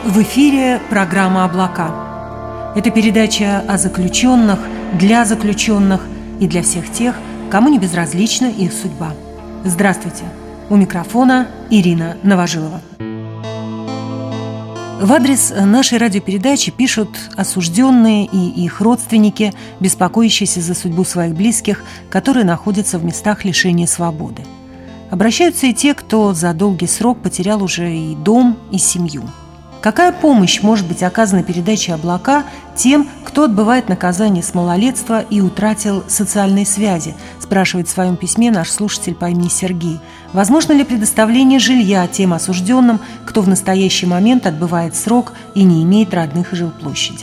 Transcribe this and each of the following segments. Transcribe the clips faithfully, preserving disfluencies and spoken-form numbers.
В эфире программа «Облака». Это передача о заключенных, для заключенных и для всех тех, кому не безразлична их судьба. Здравствуйте! У микрофона Ирина Новожилова. В адрес нашей радиопередачи пишут осужденные и их родственники, беспокоящиеся за судьбу своих близких, которые находятся в местах лишения свободы. Обращаются и те, кто за долгий срок потерял уже и дом, и семью. Какая помощь может быть оказана передачей «Облака» тем, кто отбывает наказание с малолетства и утратил социальные связи, спрашивает в своем письме наш слушатель по имени Сергей. Возможно ли предоставление жилья тем осужденным, кто в настоящий момент отбывает срок и не имеет родных и жилплощади?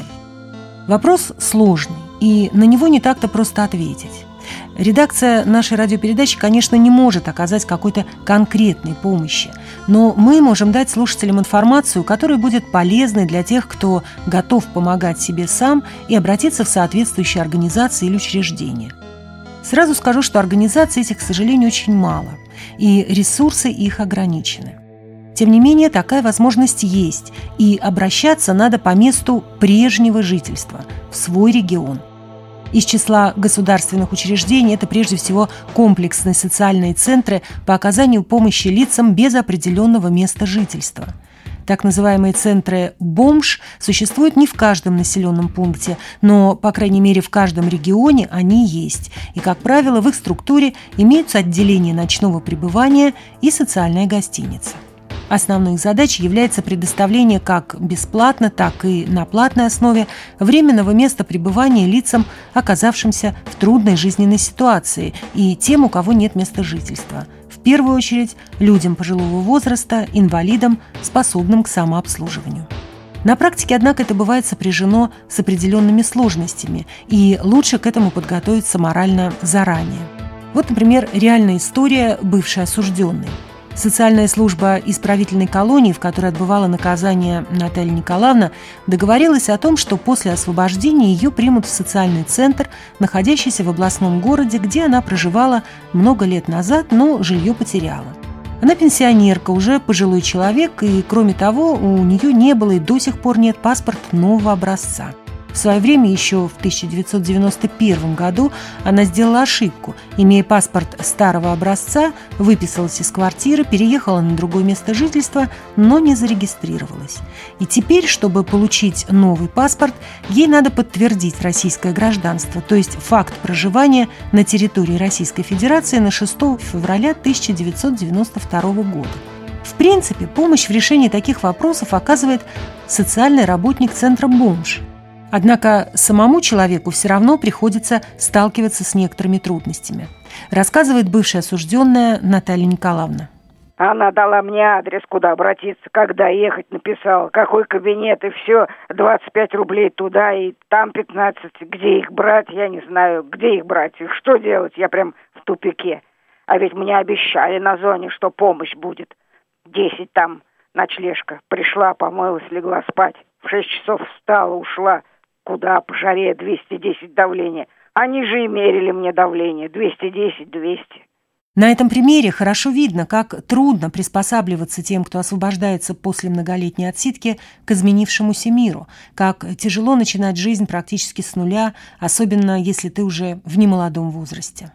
Вопрос сложный, и на него не так-то просто ответить. Редакция нашей радиопередачи, конечно, не может оказать какой-то конкретной помощи, но мы можем дать слушателям информацию, которая будет полезной для тех, кто готов помогать себе сам и обратиться в соответствующие организации или учреждения. Сразу скажу, что организаций этих, к сожалению, очень мало, и ресурсы их ограничены. Тем не менее, такая возможность есть, и обращаться надо по месту прежнего жительства, в свой регион. Из числа государственных учреждений это прежде всего комплексные социальные центры по оказанию помощи лицам без определенного места жительства. Так называемые центры «Бомж» существуют не в каждом населенном пункте, но, по крайней мере, в каждом регионе они есть. И, как правило, в их структуре имеются отделения ночного пребывания и социальная гостиница. Основной их задачей является предоставление как бесплатно, так и на платной основе временного места пребывания лицам, оказавшимся в трудной жизненной ситуации, и тем, у кого нет места жительства. В первую очередь людям пожилого возраста, инвалидам, способным к самообслуживанию. На практике, однако, это бывает сопряжено с определенными сложностями, и лучше к этому подготовиться морально заранее. Вот, например, реальная история бывшей осужденной. Социальная служба исправительной колонии, в которой отбывала наказание Наталья Николаевна, договорилась о том, что после освобождения ее примут в социальный центр, находящийся в областном городе, где она проживала много лет назад, но жилье потеряла. Она пенсионерка, уже пожилой человек, и, кроме того, у нее не было и до сих пор нет паспорта нового образца. В свое время, еще в тысяча девятьсот девяносто первом году, она сделала ошибку. Имея паспорт старого образца, выписалась из квартиры, переехала на другое место жительства, но не зарегистрировалась. И теперь, чтобы получить новый паспорт, ей надо подтвердить российское гражданство, то есть факт проживания на территории Российской Федерации на шестого февраля тысяча девятьсот девяносто второго года. В принципе, помощь в решении таких вопросов оказывает социальный работник центра «Бомж». Однако самому человеку все равно приходится сталкиваться с некоторыми трудностями, рассказывает бывшая осужденная Наталья Николаевна. Она дала мне адрес, куда обратиться, когда ехать, написала, какой кабинет, и все, двадцать пять рублей туда, и там пятнадцать, где их брать, я не знаю, где их брать, и что делать, я прям в тупике. А ведь мне обещали на зоне, что помощь будет. Десять там ночлежка, пришла, помылась, легла спать, в шесть часов встала, ушла. Куда по жаре двести десять давление? Они же и мерили мне давление. двести десять, двести. На этом примере хорошо видно, как трудно приспосабливаться тем, кто освобождается после многолетней отсидки, к изменившемуся миру, как тяжело начинать жизнь практически с нуля, особенно если ты уже в немолодом возрасте.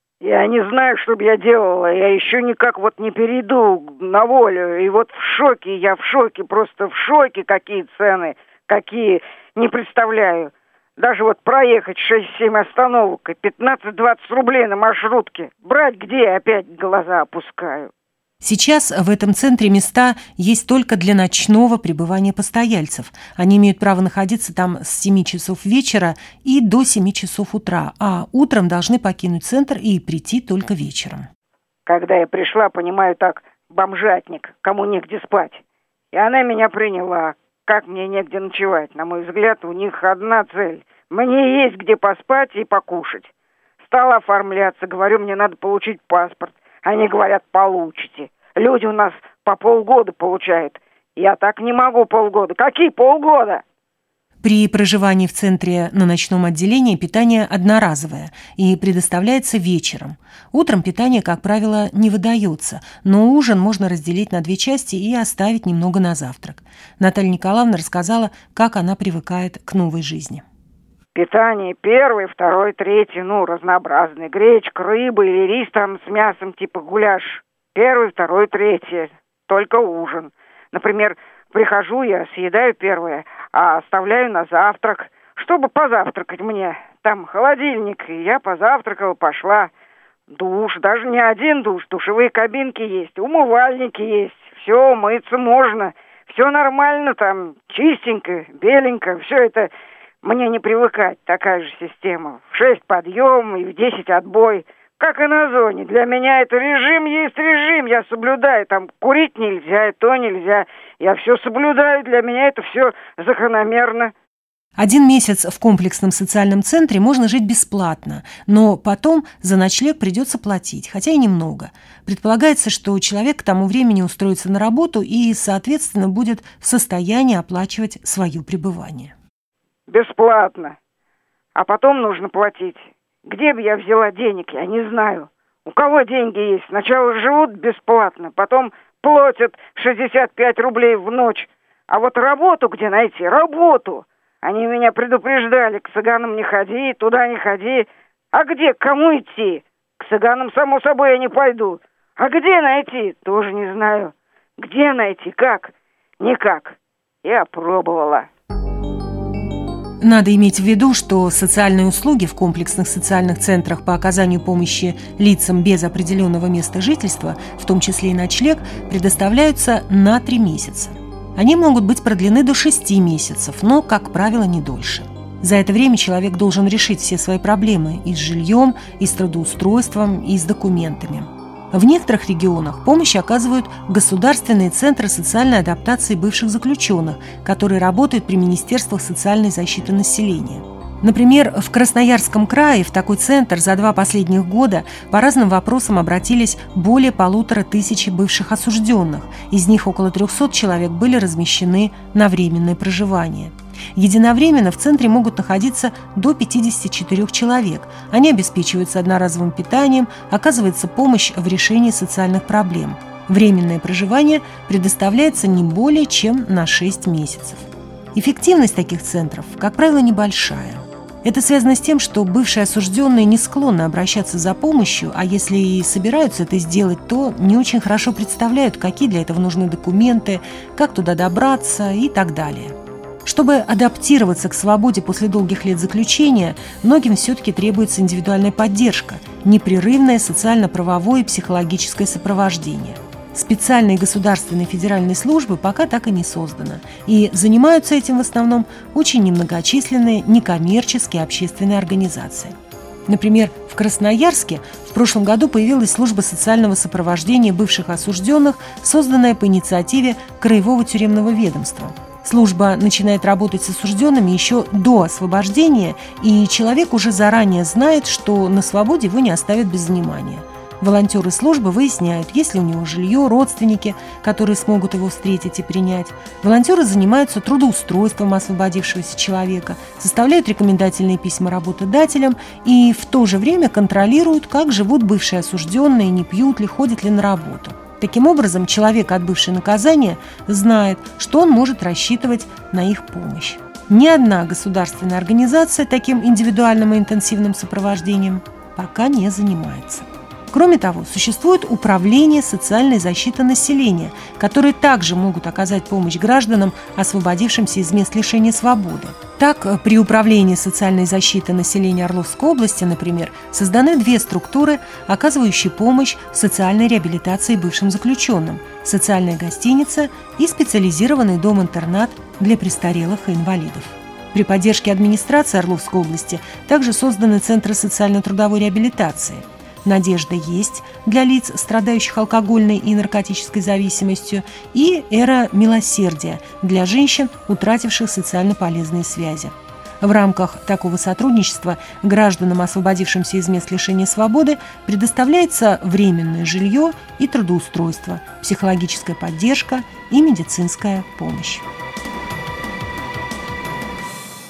Я не знаю, что бы я делала. Я еще никак вот не перейду на волю. И вот в шоке, я в шоке, просто в шоке, какие цены, какие... Не представляю. Даже вот проехать шесть-семь остановок и пятнадцать-двадцать рублей на маршрутке. Брать где? Опять глаза опускаю. Сейчас в этом центре места есть только для ночного пребывания постояльцев. Они имеют право находиться там с семи часов вечера и до семи часов утра, а утром должны покинуть центр и прийти только вечером. Когда я пришла, понимаю, так, бомжатник, кому негде спать. И она меня приняла. Как мне негде ночевать? На мой взгляд, у них одна цель. Мне есть где поспать и покушать. Стала оформляться, говорю, мне надо получить паспорт. Они говорят, получите. Люди у нас по полгода получают. Я так не могу полгода. Какие полгода? При проживании в центре на ночном отделении питание одноразовое и предоставляется вечером. Утром питание, как правило, не выдается, но ужин можно разделить на две части и оставить немного на завтрак. Наталья Николаевна рассказала, как она привыкает к новой жизни. Питание первый, второй, третий, ну, разнообразный. Гречка, рыба или рис там с мясом, типа гуляш. Первый, второй, третий. Только ужин. Например, прихожу я, съедаю первое, а оставляю на завтрак, чтобы позавтракать мне. Там холодильник, и я позавтракала, пошла. Душ, даже не один душ, душевые кабинки есть, умывальники есть. Все, мыться можно, все нормально там, чистенько, беленько, все это... Мне не привыкать, такая же система. В шесть подъем и в десять отбой. Как и на зоне. Для меня это режим есть режим. Я соблюдаю. Там курить нельзя, и то нельзя. Я все соблюдаю. Для меня это все закономерно. Один месяц в комплексном социальном центре можно жить бесплатно, но потом за ночлег придется платить, хотя и немного. Предполагается, что человек к тому времени устроится на работу и, соответственно, будет в состоянии оплачивать свое пребывание. Бесплатно. А потом нужно платить. Где бы я взяла денег, я не знаю. У кого деньги есть? Сначала живут бесплатно, потом платят шестьдесят пять рублей в ночь. А вот работу где найти? Работу! Они меня предупреждали, к цыганам не ходи, туда не ходи. А где, к кому идти? К цыганам, само собой, я не пойду. А где найти? Тоже не знаю. Где найти? Как? Никак. Я пробовала. Надо иметь в виду, что социальные услуги в комплексных социальных центрах по оказанию помощи лицам без определенного места жительства, в том числе и ночлег, предоставляются на три месяца. Они могут быть продлены до шести месяцев, но, как правило, не дольше. За это время человек должен решить все свои проблемы и с жильем, и с трудоустройством, и с документами. В некоторых регионах помощь оказывают государственные центры социальной адаптации бывших заключенных, которые работают при Министерствах социальной защиты населения. Например, в Красноярском крае в такой центр за два последних года по разным вопросам обратились более полутора тысячи бывших осужденных. Из них около трехсот человек были размещены на временное проживание. Единовременно в центре могут находиться до пятидесяти четырёх человек. Они обеспечиваются одноразовым питанием, оказывается помощь в решении социальных проблем. Временное проживание предоставляется не более чем на шесть месяцев. Эффективность таких центров, как правило, небольшая. Это связано с тем, что бывшие осужденные не склонны обращаться за помощью, а если и собираются это сделать, то не очень хорошо представляют, какие для этого нужны документы, как туда добраться и так далее. Чтобы адаптироваться к свободе после долгих лет заключения, многим все-таки требуется индивидуальная поддержка, непрерывное социально-правовое и психологическое сопровождение. Специальные государственные федеральные службы пока так и не создано, и занимаются этим в основном очень немногочисленные некоммерческие общественные организации. Например, в Красноярске в прошлом году появилась служба социального сопровождения бывших осужденных, созданная по инициативе Краевого тюремного ведомства. Служба начинает работать с осужденными еще до освобождения, и человек уже заранее знает, что на свободе его не оставят без внимания. Волонтеры службы выясняют, есть ли у него жилье, родственники, которые смогут его встретить и принять. Волонтеры занимаются трудоустройством освободившегося человека, составляют рекомендательные письма работодателям и в то же время контролируют, как живут бывшие осужденные, не пьют ли, ходят ли на работу. Таким образом, человек, отбывший наказание, знает, что он может рассчитывать на их помощь. Ни одна государственная организация таким индивидуальным и интенсивным сопровождением пока не занимается. Кроме того, существует управление социальной защиты населения, которые также могут оказать помощь гражданам, освободившимся из мест лишения свободы. Так, при управлении социальной защиты населения Орловской области, например, созданы две структуры, оказывающие помощь в социальной реабилитации бывшим заключенным – социальная гостиница и специализированный дом-интернат для престарелых и инвалидов. При поддержке администрации Орловской области также созданы центры социально-трудовой реабилитации. «Надежда есть» для лиц, страдающих алкогольной и наркотической зависимостью, и «Эра милосердия» для женщин, утративших социально полезные связи. В рамках такого сотрудничества гражданам, освободившимся из мест лишения свободы, предоставляется временное жилье и трудоустройство, психологическая поддержка и медицинская помощь.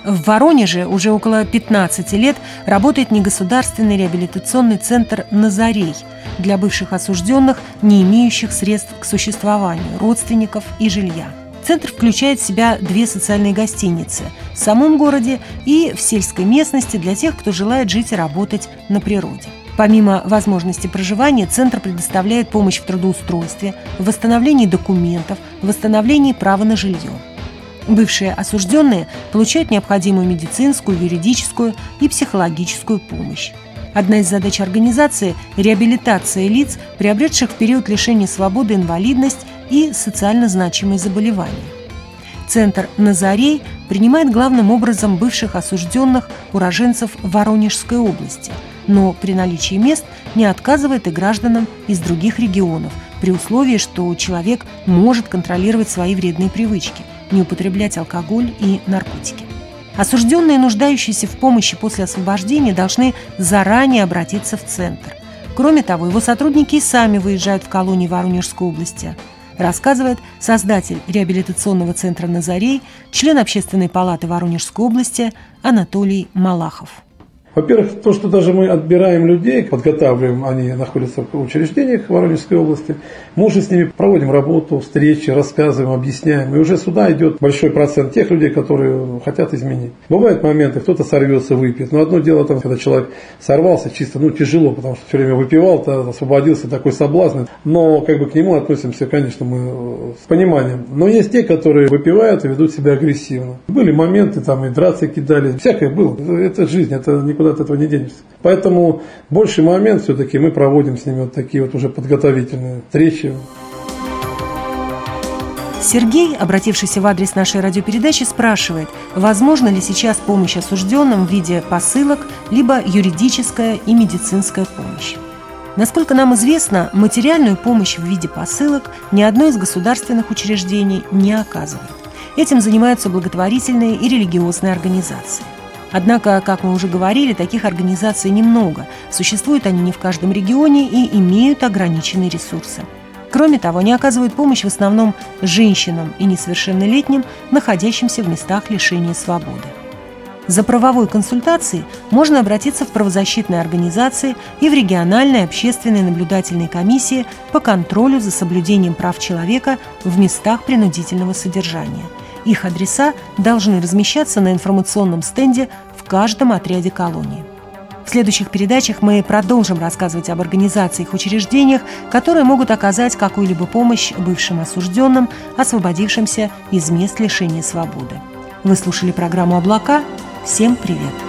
В Воронеже уже около пятнадцати лет работает негосударственный реабилитационный центр «Назарей» для бывших осужденных, не имеющих средств к существованию, родственников и жилья. Центр включает в себя две социальные гостиницы в самом городе и в сельской местности для тех, кто желает жить и работать на природе. Помимо возможности проживания, центр предоставляет помощь в трудоустройстве, в восстановлении документов, в восстановлении права на жилье. Бывшие осужденные получают необходимую медицинскую, юридическую и психологическую помощь. Одна из задач организации – реабилитация лиц, приобретших в период лишения свободы инвалидность и социально значимые заболевания. Центр «Назарей» принимает главным образом бывших осужденных уроженцев Воронежской области, но при наличии мест не отказывает и гражданам из других регионов, при условии, что человек может контролировать свои вредные привычки, не употреблять алкоголь и наркотики. Осужденные, нуждающиеся в помощи после освобождения, должны заранее обратиться в центр. Кроме того, его сотрудники и сами выезжают в колонии Воронежской области, рассказывает создатель реабилитационного центра «Назарей», член Общественной палаты Воронежской области Анатолий Малахов. Во-первых, то, что даже мы отбираем людей, подготавливаем, они находятся в учреждениях Воронежской области, мы уже с ними проводим работу, встречи, рассказываем, объясняем. И уже сюда идет большой процент тех людей, которые хотят изменить. Бывают моменты, кто-то сорвется, выпьет. Но одно дело, там, когда человек сорвался, чисто ну, тяжело, потому что все время выпивал, освободился, такой соблазн. Но как бы к нему относимся, конечно, мы с пониманием. Но есть те, которые выпивают и ведут себя агрессивно. Были моменты, там и драться кидали, всякое было. Это жизнь, это никуда от этого не денешься. Поэтому больший момент все-таки мы проводим с ними вот такие вот уже подготовительные встречи. Сергей, обратившийся в адрес нашей радиопередачи, спрашивает, возможно ли сейчас помощь осужденным в виде посылок, либо юридическая и медицинская помощь. Насколько нам известно, материальную помощь в виде посылок ни одно из государственных учреждений не оказывает. Этим занимаются благотворительные и религиозные организации. Однако, как мы уже говорили, таких организаций немного. Существуют они не в каждом регионе и имеют ограниченные ресурсы. Кроме того, они оказывают помощь в основном женщинам и несовершеннолетним, находящимся в местах лишения свободы. За правовой консультацией можно обратиться в правозащитные организации и в региональные общественные наблюдательные комиссии по контролю за соблюдением прав человека в местах принудительного содержания. Их адреса должны размещаться на информационном стенде в каждом отряде колонии. В следующих передачах мы продолжим рассказывать об организациях и учреждениях, которые могут оказать какую-либо помощь бывшим осужденным, освободившимся из мест лишения свободы. Вы слушали программу «Облака». Всем привет!